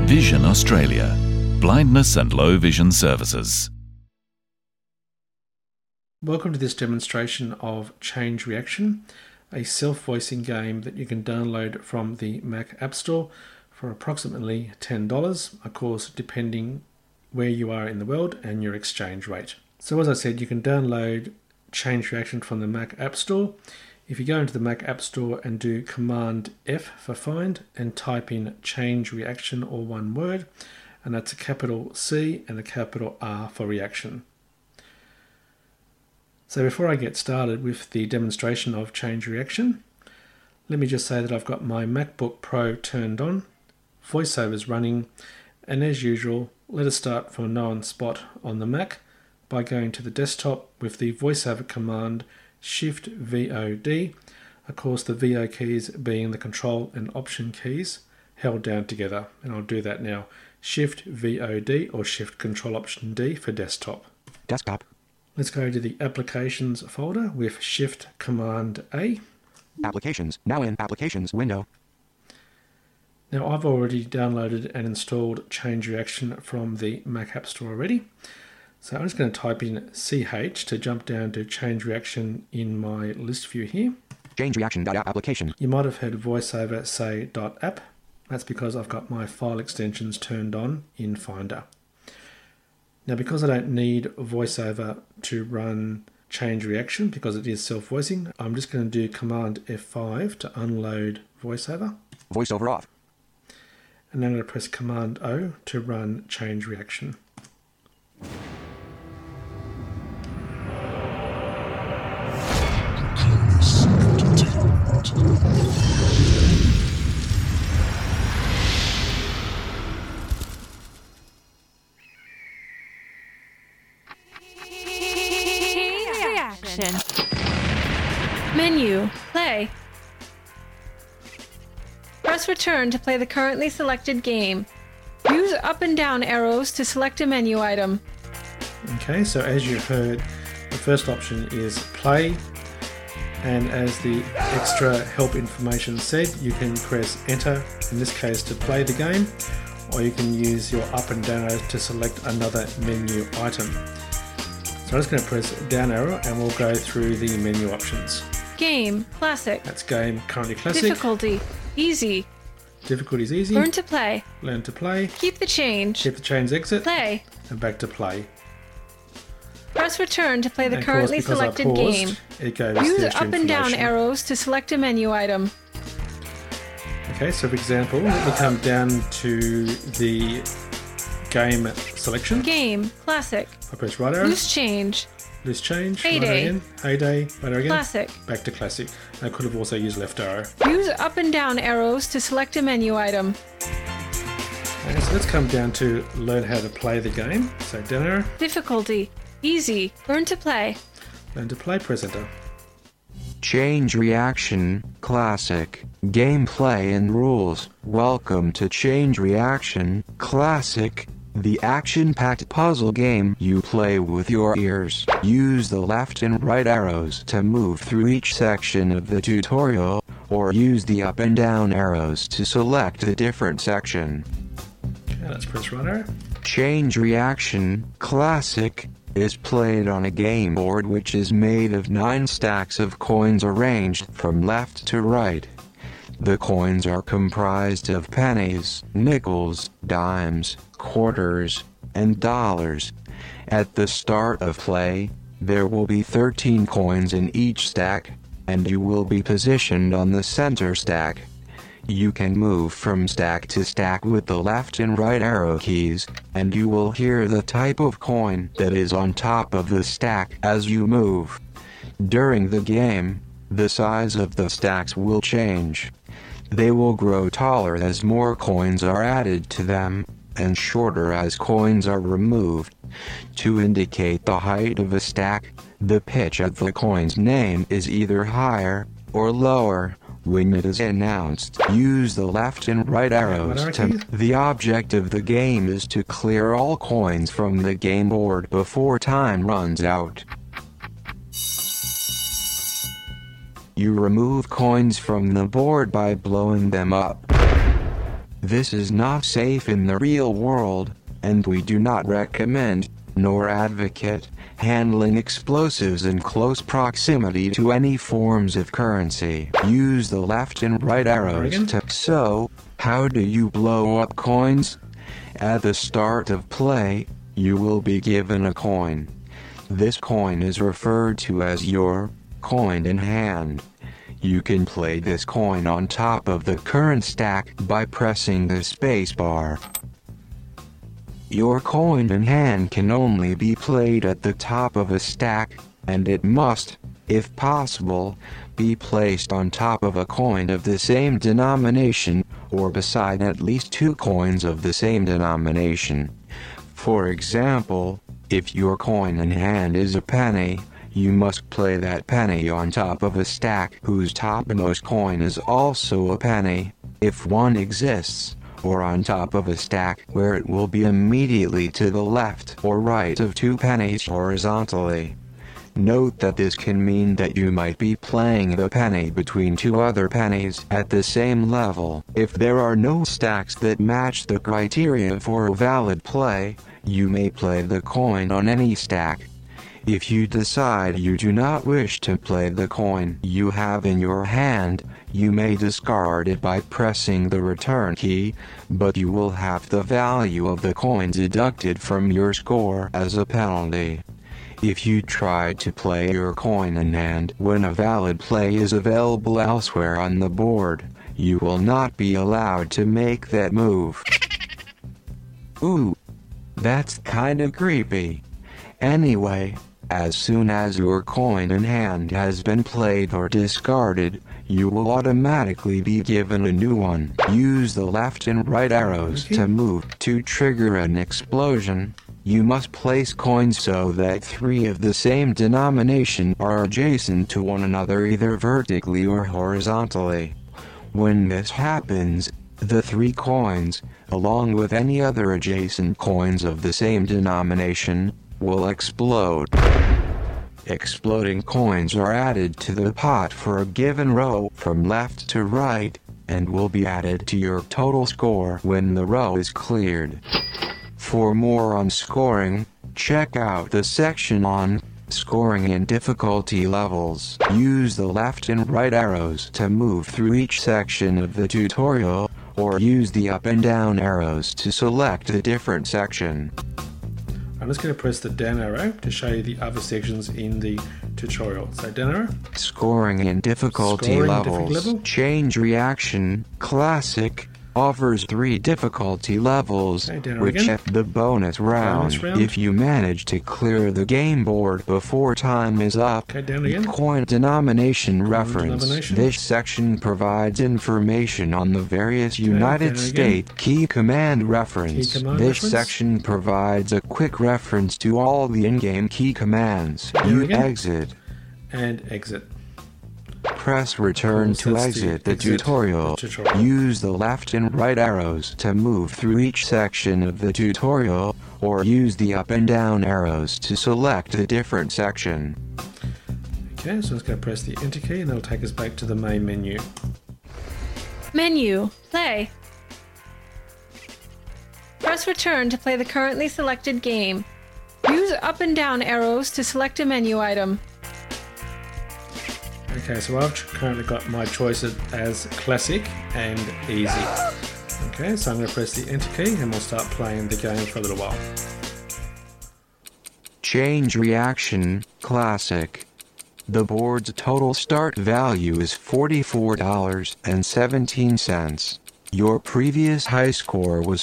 Vision Australia. Blindness and low vision services. Welcome to this demonstration of Change Reaction, a self-voicing game that you can download from the Mac App Store for approximately $10, of course depending where you are in the world and your exchange rate. So as I said, you can download Change Reaction from the Mac App Store. If you go into the Mac App Store and do Command F for find and type in Change Reaction, or one word, and that's a capital C and a capital R for reaction. So before I get started with the demonstration of Change Reaction, let me just say that I've got my MacBook Pro turned on, VoiceOver's running, and as usual, let us start from a known spot on the Mac by going to the desktop with the VoiceOver command Shift-VOD, of course the VO keys being the Control and Option keys held down together, and I'll do that now. Shift-VOD or Shift-Control-Option-D for desktop. Desktop. Let's go to the Applications folder with Shift-Command-A. Applications. Now in Applications window. Now I've already downloaded and installed Change Reaction from the Mac App Store already. So I'm just going to type in CH to jump down to Change Reaction in my list view here. Change Reaction.app application. You might have heard VoiceOver say .app. That's because I've got my file extensions turned on in Finder. Now because I don't need VoiceOver to run Change Reaction because it is self-voicing, I'm just going to do Command F5 to unload VoiceOver. VoiceOver off. And then I'm going to press Command O to run Change Reaction. Menu, play. Press return to play the currently selected game. Use up and down arrows to select a menu item. Okay, so as you heard, the first option is play, and as the extra help information said, you can press enter, in this case to play the game, or you can use your up and down arrows to select another menu item. So I'm just going to press down arrow and we'll go through the menu options. Game, classic. That's game, currently classic. Difficulty, easy. Difficulty is easy. Learn to play. Learn to play. Keep the change. Keep the change, exit. Play. And back to play. Press return to play the And currently of course, because I selected paused, game. it goes Use to up extra and down information. arrows to select a menu item. Okay, so for example, let me come down to the game selection. Game, classic. I press right arrow. Loose change. Loose change. Right Heyday. arrow again. Heyday. Right arrow again. Classic. Back to classic. I could have also used left arrow. Use up and down arrows to select a menu item. Okay, so let's come down to learn how to play the game. So down arrow. Difficulty, easy. Learn to play. Learn to play, press enter. Change Reaction, Classic, Gameplay and Rules. Welcome to Change Reaction, Classic, the action-packed puzzle game you play with your ears. Use the left and right arrows to move through each section of the tutorial, or use the up and down arrows to select a different section. Okay, let's press right arrow. Change Reaction, Classic, is played on a game board which is made of 9 stacks of coins arranged from left to right. The coins are comprised of pennies, nickels, dimes, quarters, and dollars. At the start of play, there will be 13 coins in each stack, and you will be positioned on the center stack. You can move from stack to stack with the left and right arrow keys, and you will hear the type of coin that is on top of the stack as you move. During the game, the size of the stacks will change. They will grow taller as more coins are added to them, and shorter as coins are removed. To indicate the height of a stack, the pitch of the coin's name is either higher or lower. When it is announced, use the left and right arrows to... The object of the game is to clear all coins from the game board before time runs out. You remove coins from the board by blowing them up. This is not safe in the real world, and we do not recommend, nor advocate, handling explosives in close proximity to any forms of currency. Use the left and right arrows to... So, how do you blow up coins? At the start of play, you will be given a coin. This coin is referred to as your coin in hand. You can play this coin on top of the current stack by pressing the spacebar. Your coin in hand can only be played at the top of a stack, and it must, if possible, be placed on top of a coin of the same denomination, or beside at least 2 coins of the same denomination. For example, if your coin in hand is a penny, you must play that penny on top of a stack whose topmost coin is also a penny, if one exists, or on top of a stack where it will be immediately to the left or right of 2 pennies horizontally. Note that this can mean that you might be playing the penny between 2 other pennies at the same level. If there are no stacks that match the criteria for a valid play, you may play the coin on any stack. If you decide you do not wish to play the coin you have in your hand, you may discard it by pressing the return key, but you will have the value of the coin deducted from your score as a penalty. If you try to play your coin in hand when a valid play is available elsewhere on the board, you will not be allowed to make that move. Ooh, that's kinda creepy. Anyway, as soon as your coin in hand has been played or discarded, you will automatically be given a new one. Use the left and right arrows to move. To trigger an explosion, you must place coins so that 3 of the same denomination are adjacent to one another either vertically or horizontally. When this happens, the 3 coins, along with any other adjacent coins of the same denomination, will explode. Exploding coins are added to the pot for a given row from left to right, and will be added to your total score when the row is cleared. For more on scoring, check out the section on scoring and difficulty levels. Use the left and right arrows to move through each section of the tutorial, or use the up and down arrows to select a different section. I'm just going to press the down arrow to show you the other sections in the tutorial. So down arrow. Scoring and difficulty levels. Change reaction, classic, offers 3 difficulty levels, which at the bonus round, if you manage to clear the game board before time is up. Coin denomination reference. This section provides information on the various United States key command reference. This section provides a quick reference to all the in-game key commands. You exit. And exit. Press return to exit the tutorial. Use the left and right arrows to move through each section of the tutorial, or use the up and down arrows to select a different section. Okay, so let's go press the enter key and that'll take us back to the main menu. Menu, play. Press return to play the currently selected game. Use up and down arrows to select a menu item. Okay, so I've currently got my choices as classic and easy. Okay, so I'm going to press the enter key and we'll start playing the game for a little while. Change reaction, classic. The board's total start value is $44.17. Your previous high score was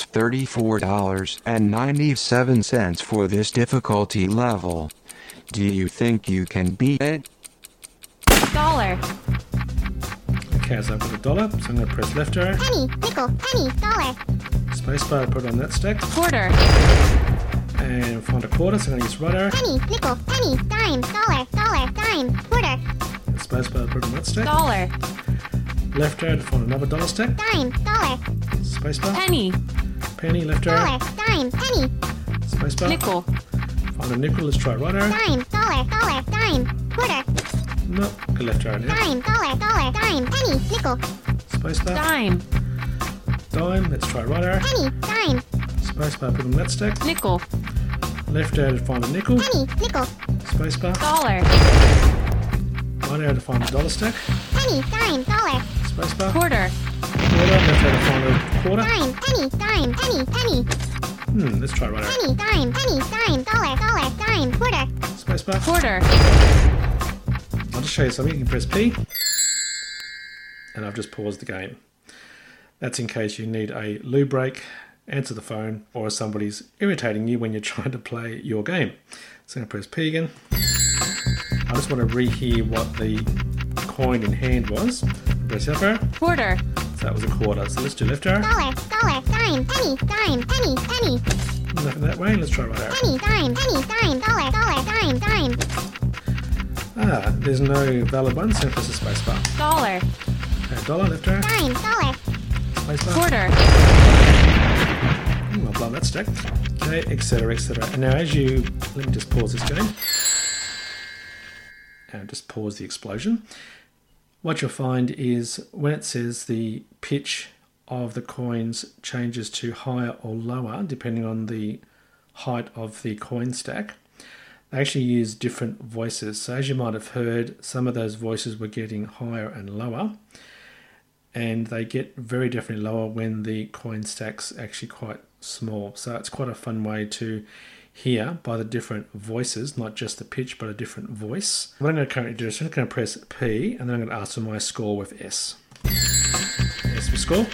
$34.97 for this difficulty level. Do you think you can beat it? $1. Okay, so I've got $1, so I'm going to press left arrow. Penny, nickel, penny, $1. Spacebar, put it on that stack. Quarter. And find a quarter, so I'm going to use right arrow. Penny, nickel, penny, dime, $1, dime, quarter. And spacebar, put it on that stack. $1. Left arrow to find another $1 stack. Dime, $1. Spacebar. Penny. Penny, left arrow. Dime, penny. Spacebar. Nickel. Find a nickel, let's try right arrow. Dime, $1, dime, quarter. Nope, go left arrow now. Dime, $1, dime, penny, nickel. Spacebar. Dime. dime. Let's try right arrow. penny, dime, Spacebar, put on that stack. Nickel. Left arrow to find a nickel. penny, nickel, Spacebar. Dollar. Right arrow to find a dollar stack. penny, dime, dollar, Spacebar. Quarter. Quarter. Left arrow to find a quarter. dime, penny, dime, penny, penny, Let's try right arrow. penny, dime, dollar, dollar, dime, quarter, Spacebar. Quarter. I'll just show you something. You can press P. And I've just paused the game. That's in case you need a loo break, answer the phone, or somebody's irritating you when you're trying to play your game. So I'm going to press P again. I just want to rehear what the coin in hand was. Press up arrow. Quarter. So that was a quarter. So let's do left arrow. dollar, dollar, dime, penny, penny, Nothing that way. Let's try right arrow. penny, dime, dollar, dollar, dime, There's no valid one, so press the space bar. Dollar. Dollar, left arrow. dime, dollar, Space bar. Quarter. I'll blow that stack. Okay, etc, etc. And now as you, let me just pause this game. And just pause the explosion. What you'll find is when it says the pitch of the coins changes to higher or lower, depending on the height of the coin stack, they actually use different voices. So as you might have heard, some of those voices were getting higher and lower. And they get very definitely lower when the coin stack's actually quite small. So it's quite a fun way to hear by the different voices, not just the pitch, but a different voice. What I'm going to currently do is I'm going to press P, and then I'm going to ask for my score with S. S for score.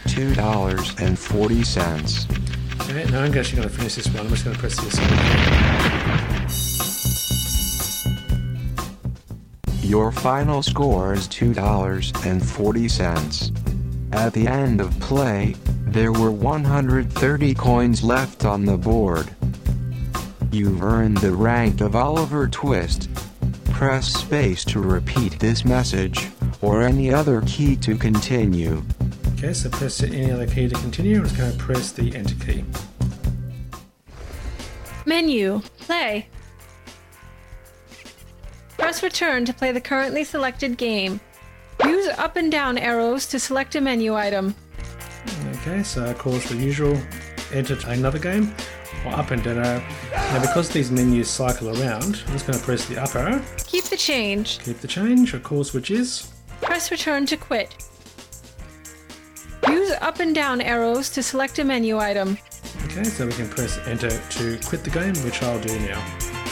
$2.40. Okay, now I'm actually going to finish this one. I'm just going to press the S. Your final score is $2.40. At the end of play, there were 130 coins left on the board. You've earned the rank of Oliver Twist. Press space to repeat this message, or any other key to continue. Okay, so press any other key to continue. I'm just going to press the Enter key. Menu. Play. Press return to play the currently selected game. Use up and down arrows to select a menu item. Okay, so of course the usual, enter to another game, or up and down arrow. Now because these menus cycle around, I'm just going to press the up arrow, Keep the change. keep the change, of course, which is, Press return to quit. Use up and down arrows to select a menu item. okay, so we can press enter to quit the game, which I'll do now.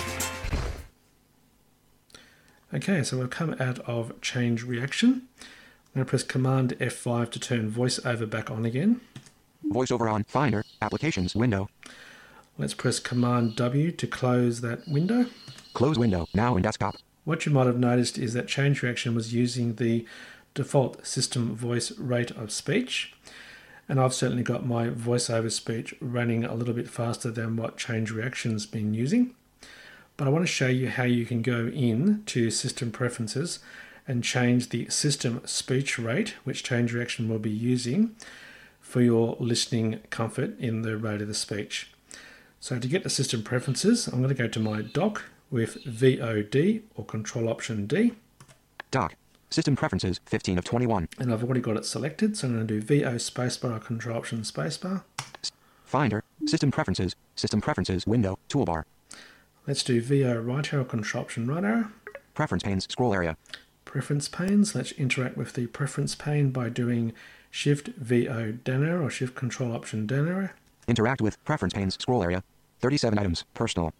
Okay, so we've come out of change reaction. I'm going to press Command F5 to turn VoiceOver back on again. VoiceOver on Finder, Applications window. Let's press Command W to close that window. Close window, now in desktop. What you might have noticed is that change reaction was using the default system voice rate of speech. And I've certainly got my VoiceOver speech running a little bit faster than what change reaction's been using. But I want to show you how you can go in to system preferences and change the system speech rate, which change reaction will be using for your listening comfort in the rate of the speech. So to get the system preferences, I'm going to go to my dock with VOD or Control Option D. Dock. System preferences, 15 of 21. And I've already got it selected, so I'm going to do VO spacebar or Control Option spacebar. Finder, system preferences window, toolbar. Let's do VO right arrow, Control Option right arrow. Preference panes, scroll area. Preference panes. Let's interact with the preference pane by doing Shift VO down arrow or Shift Control Option down arrow. Interact with preference panes, scroll area. 37 items, personal.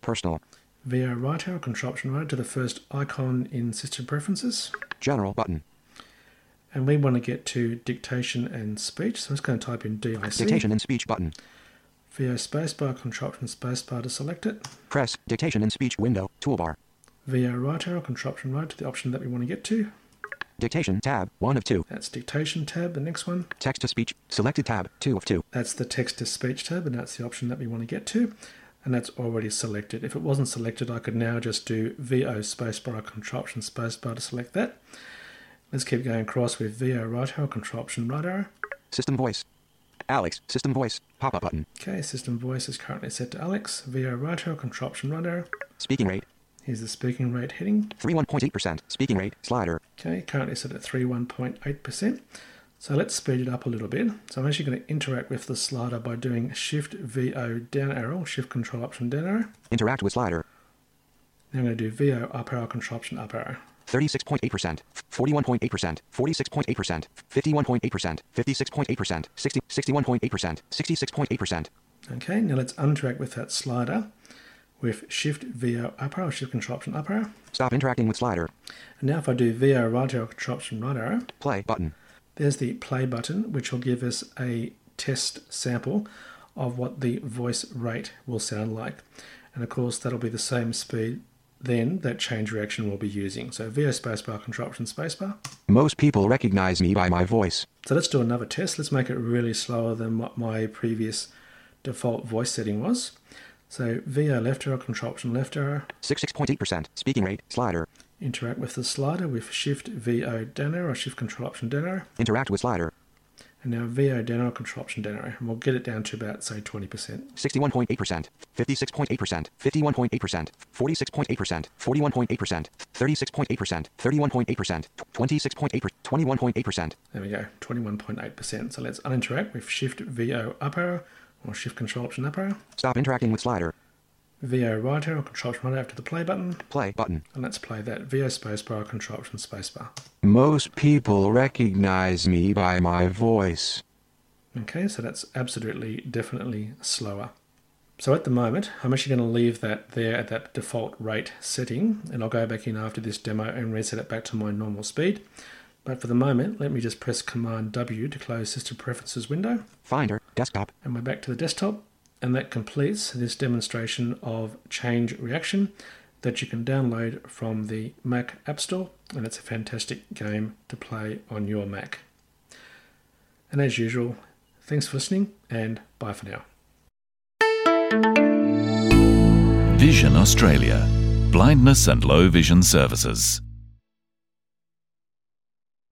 VO right arrow, Control Option right to the first icon in system preferences. General button. And we want to get to dictation and speech, so I'm just going to type in DIC. Dictation and speech button. VO spacebar, Control Option spacebar to select it. Press dictation and speech window, toolbar. VO right arrow, Control Option right to the option that we want to get to. Dictation tab, 1 of 2. That's dictation tab, the next one. Text to speech, selected tab, 2 of 2. That's the text to speech tab, and that's the option that we want to get to. And that's already selected. If it wasn't selected, I could now just do VO spacebar, Control Option spacebar to select that. Let's keep going across with VO right arrow, Control Option right arrow. System voice. Alex, system voice, pop-up button. Okay, system voice is currently set to Alex. VO right arrow, Control Option right arrow. Speaking rate. Here's the speaking rate heading. 31.8%. Speaking rate, slider. Okay, currently set at 31.8%. So let's speed it up a little bit. So I'm actually going to interact with the slider by doing Shift VO down arrow, Shift Control Option down arrow. Interact with slider. Now I'm going to do VO up arrow, Control Option up arrow. 36.8%, 41.8%, 46.8%, 51.8%, 56.8%, 61.8%, 66.8%. Okay, now let's interact with that slider with Shift VO up arrow, Shift Control Option up arrow. Stop interacting with slider. And now if I do VO right arrow, Control Option right arrow, Play button. there's the play button, which will give us a test sample of what the voice rate will sound like. And of course, that'll be the same speed then that change reaction will be using. So VO spacebar, Control Option spacebar. Most people recognize me by my voice. So let's do another test. Let's make it really slower than what my previous default voice setting was. So VO left arrow, Control Option left arrow. 66.8%, speaking rate, slider. Interact with the slider with Shift VO down arrow, Shift Control Option down arrow. Interact with slider. And now VO down arrow, Control Option down arrow. And we'll get it down to about, say, 20%. 61.8%, 56.8%, 51.8%, 46.8%, 41.8%, 36.8%, 31.8%, 26.8%, 21.8%. There we go, 21.8%. So let's uninteract with Shift VO up arrow or Shift Control Option up arrow. Stop interacting with slider. VO right arrow, Control Option right arrow after the play button. Play button. And let's play that. VO spacebar, Control Option spacebar. Most people recognize me by my voice. Okay, so that's absolutely, definitely slower. So at the moment, I'm actually going to leave that there at that default rate setting, and I'll go back in after this demo and reset it back to my normal speed. But for the moment, let me just press Command W to close System Preferences window. Finder, desktop. And we're back to the desktop. And that completes this demonstration of change reaction that you can download from the Mac App Store. And it's a fantastic game to play on your Mac. And as usual, thanks for listening and bye for now. Vision Australia. Blindness and low vision services.